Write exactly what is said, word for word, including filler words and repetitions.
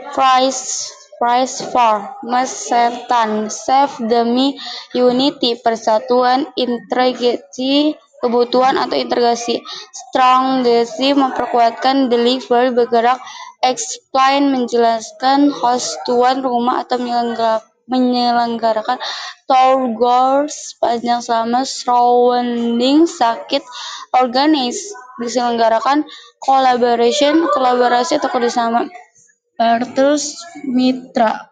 Price Price for Mesetan Save demi unity persatuan, integrasi kebutuhan atau integrasi, strongesi memperkuatkan, deliver bergerak, explain menjelaskan, host tuan rumah atau menyelenggarakan, tour goers panjang selama, surrounding sakit, organize diselenggarakan, collaboration kolaborasi atau kerjasama, partners mitra